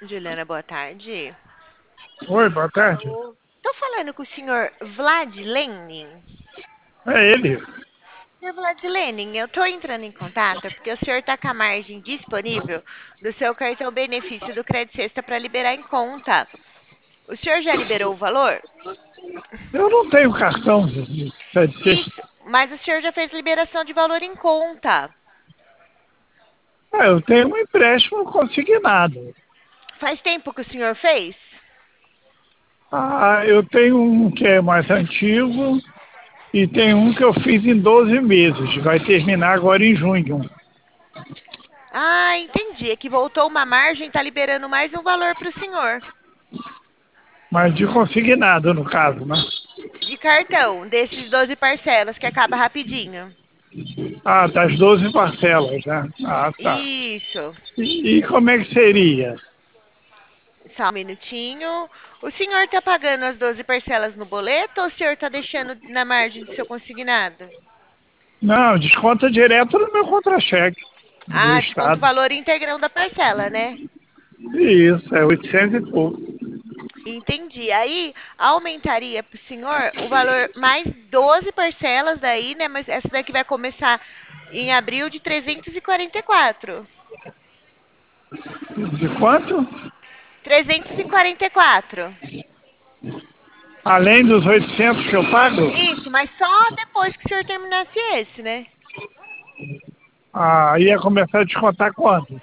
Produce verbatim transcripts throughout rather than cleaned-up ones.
Juliana, boa tarde. Oi, boa tarde. Tô falando com o senhor Vlad Lenin. É ele. Senhor Vlad Lenin, eu tô entrando em contato porque o senhor tá com a margem disponível do seu cartão benefício do Crédito Sexta para liberar em conta. O senhor já liberou o valor? Eu não tenho cartão de de C D C. Isso, mas o senhor já fez liberação de valor em conta. Ah, eu tenho um empréstimo consignado. Faz tempo que o senhor fez? Ah, eu tenho um que é mais antigo e tem um que eu fiz em doze meses. Vai terminar agora em junho. Ah, entendi. É que voltou uma margem, tá liberando mais um valor para o senhor. Mas de consignado, no caso, né? De cartão, desses doze parcelas que acaba rapidinho. Ah, das doze parcelas, né? Ah, tá. Isso. E, e como é que seria? Só um minutinho. O senhor tá pagando as doze parcelas no boleto ou o senhor tá deixando na margem do seu consignado? Não, desconta direto no meu contra-cheque do Ah, desconto o Estado. valor integrão da parcela, né? Isso, é oitocentos e pouco. Entendi. Aí aumentaria para o senhor o valor mais doze parcelas daí, né? Mas essa daqui vai começar em abril de trezentos e quarenta e quatro. De quanto? trezentos e quarenta e quatro. Além dos oitocentos que eu pago? Isso, mas só depois que o senhor terminasse esse, né? Ah, ia começar a descontar quanto?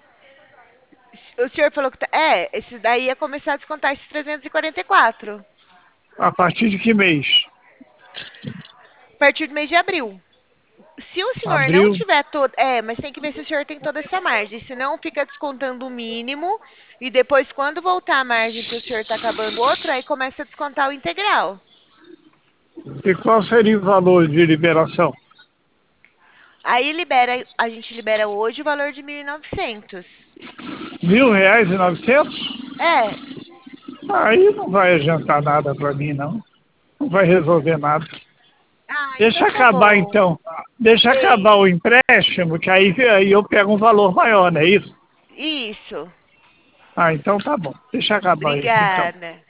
O senhor falou que tá... É, esse daí ia começar a descontar esses trezentos e quarenta e quatro. A partir de que mês? A partir do mês de abril. Se o senhor não Abril? tiver todo. É, mas tem que ver se o senhor tem toda essa margem. Senão fica descontando o mínimo. E depois, quando voltar a margem para o senhor tá acabando outro, aí começa a descontar o integral. E qual seria o valor de liberação? Aí libera, a gente libera hoje o valor de mil e novecentos. Mil reais e novecentos? É. Aí não vai adiantar nada para mim, não. Não vai resolver nada. Ah, Deixa então tá acabar, bom. então. Deixa acabar Sei. o empréstimo, que aí, aí eu pego um valor maior, não é isso? Isso. Ah, então tá bom. Deixa acabar esse, então. Obrigada.